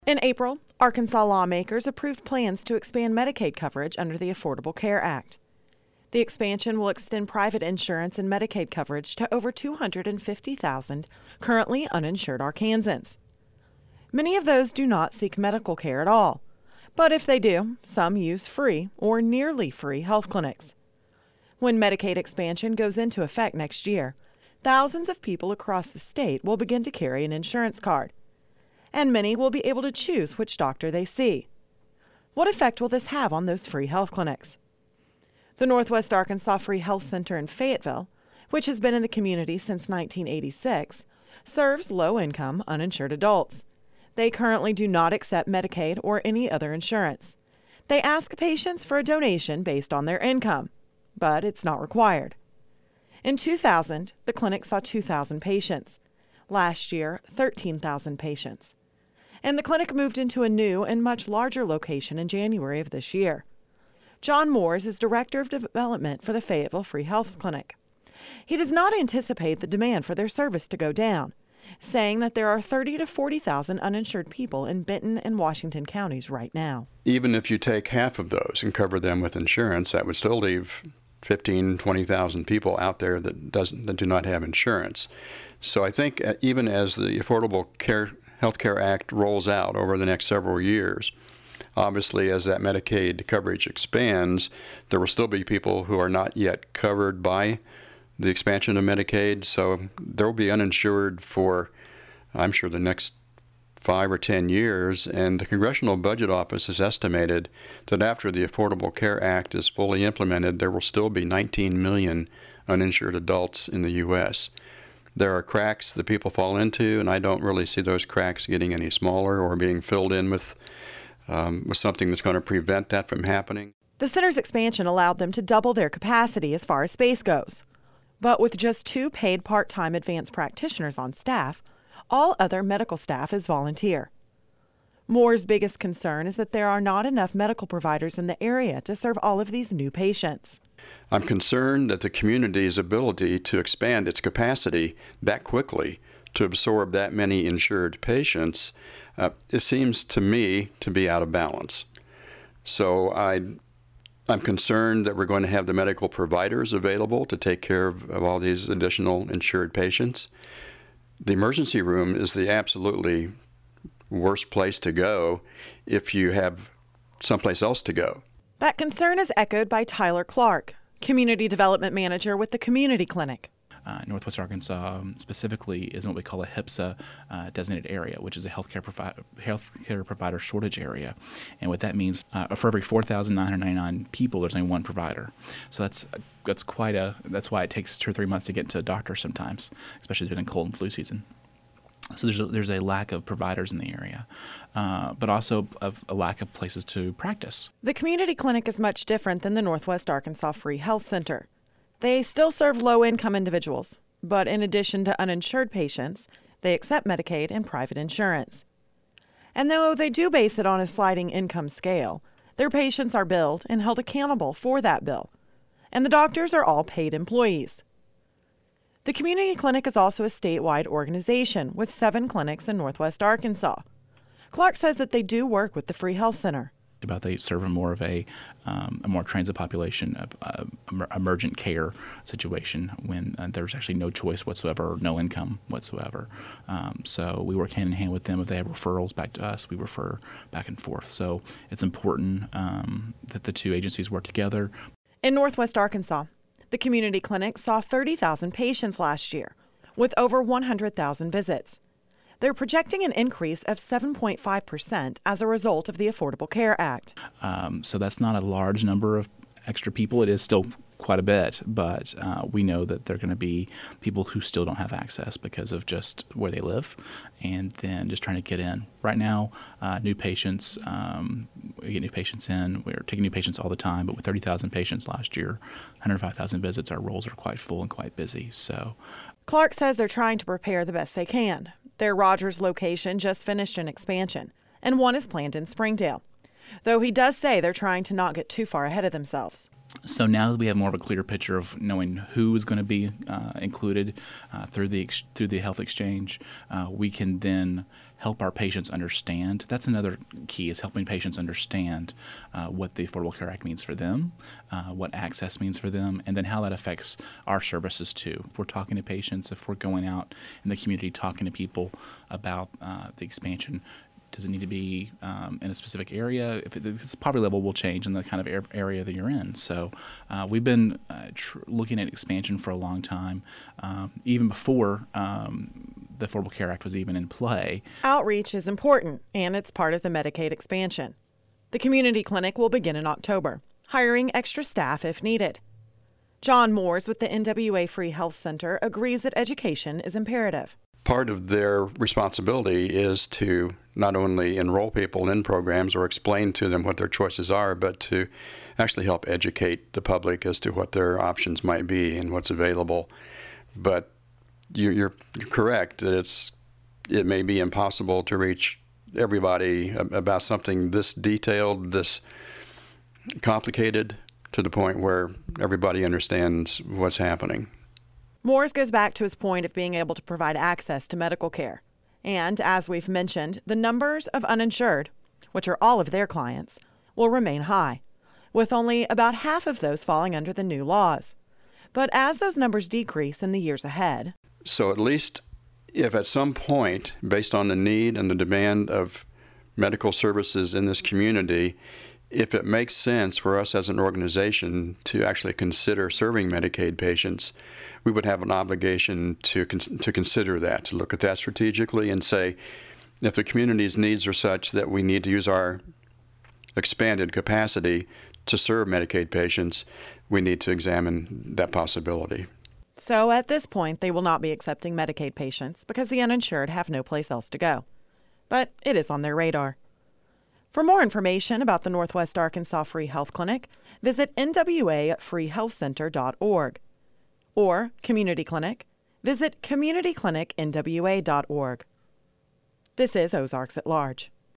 In April, Arkansas lawmakers approved plans to expand Medicaid coverage under the Affordable Care Act. The expansion will extend private insurance and Medicaid coverage to over 250,000 currently uninsured Arkansans. Many of those do not seek medical care at all, but if they do, some use free or nearly free health clinics. When Medicaid expansion goes into effect next year, thousands of people across the state will begin to carry an insurance card, and many will be able to choose which doctor they see. What effect will this have on those free health clinics? The Northwest Arkansas Free Health Center in Fayetteville, which has been in the community since 1986, serves low-income, uninsured adults. They currently do not accept Medicaid or any other insurance. They ask patients for a donation based on their income, but it's not required. In 2000, the clinic saw 2,000 patients. Last year, 13,000 patients. And the clinic moved into a new and much larger location in January of this year. John Moores is Director of Development for the Fayetteville Free Health Clinic. He does not anticipate the demand for their service to go down, saying that there are 30,000 to 40,000 uninsured people in Benton and Washington counties right now. Even if you take half of those and cover them with insurance, that would still leave 15,000, 20,000 people out there that do not have insurance. So I think even as the Affordable Health Care Act rolls out over the next several years, obviously, as that Medicaid coverage expands, there will still be people who are not yet covered by the expansion of Medicaid. So there will be uninsured for, I'm sure, the next 5 or 10 years. And the Congressional Budget Office has estimated that after the Affordable Care Act is fully implemented, there will still be 19 million uninsured adults in the U.S. There are cracks that people fall into, and I don't really see those cracks getting any smaller or being filled in with something that's going to prevent that from happening. The center's expansion allowed them to double their capacity as far as space goes. But with just 2 paid part-time advanced practitioners on staff, all other medical staff is volunteer. Moore's biggest concern is that there are not enough medical providers in the area to serve all of these new patients. I'm concerned that the community's ability to expand its capacity that quickly to absorb that many insured patients, it seems to me to be out of balance. So I'm concerned that we're going to have the medical providers available to take care of all these additional insured patients. The emergency room is the absolutely worst place to go if you have someplace else to go. That concern is echoed by Tyler Clark, Community Development Manager with the Community Clinic. Northwest Arkansas specifically is what we call a HIPSA designated area, which is a healthcare provider shortage area. And what that means, for every 4,999 people, there's only one provider. So that's why it takes 2 or 3 months to get into a doctor sometimes, especially during cold and flu season. So there's a lack of providers in the area, but also a lack of places to practice. The community clinic is much different than the Northwest Arkansas Free Health Center. They still serve low-income individuals, but in addition to uninsured patients, they accept Medicaid and private insurance. And though they do base it on a sliding income scale, their patients are billed and held accountable for that bill, and the doctors are all paid employees. The community clinic is also a statewide organization with 7 clinics in Northwest Arkansas. Clark says that they do work with the Free Health Center. They serve more of a more transit population, emergent care situation when there's actually no choice whatsoever, no income whatsoever. So we work hand in hand with them. If they have referrals back to us, we refer back and forth. So it's important that the 2 agencies work together. In Northwest Arkansas, the community clinic saw 30,000 patients last year, with over 100,000 visits. They're projecting an increase of 7.5% as a result of the Affordable Care Act. So that's not a large number of extra people. It is still quite a bit, but we know that there are going to be people who still don't have access because of just where they live and then just trying to get in. Right now, new patients, we get new patients in. We're taking new patients all the time, but with 30,000 patients last year, 105,000 visits, our rolls are quite full and quite busy. So Clark says they're trying to prepare the best they can. Their Rogers location just finished an expansion, and one is planned in Springdale, though he does say they're trying to not get too far ahead of themselves. So now that we have more of a clear picture of knowing who is going to be included through the health exchange, we can then help our patients understand. That's another key, is helping patients understand what the Affordable Care Act means for them, what access means for them, and then how that affects our services too. If we're talking to patients, if we're going out in the community talking to people about the expansion, does it need to be in a specific area? If its poverty level will change in the kind of area that you're in. So we've been looking at expansion for a long time, even before the Affordable Care Act was even in play. Outreach is important, and it's part of the Medicaid expansion. The community clinic will begin in October, hiring extra staff if needed. John Moores with the NWA Free Health Center agrees that education is imperative. Part of their responsibility is to not only enroll people in programs or explain to them what their choices are, but to actually help educate the public as to what their options might be and what's available. But you're correct that it may be impossible to reach everybody about something this detailed, this complicated, to the point where everybody understands what's happening. Moores goes back to his point of being able to provide access to medical care. And as we've mentioned, the numbers of uninsured, which are all of their clients, will remain high, with only about half of those falling under the new laws. But as those numbers decrease in the years ahead... So at least if at some point, based on the need and the demand of medical services in this community, if it makes sense for us as an organization to actually consider serving Medicaid patients, we would have an obligation to consider that, to look at that strategically and say, if the community's needs are such that we need to use our expanded capacity to serve Medicaid patients, we need to examine that possibility. So at this point, they will not be accepting Medicaid patients because the uninsured have no place else to go. But it is on their radar. For more information about the Northwest Arkansas Free Health Clinic, visit nwafreehealthcenter.org. Or Community Clinic, visit communityclinicnwa.org. This is Ozarks at Large.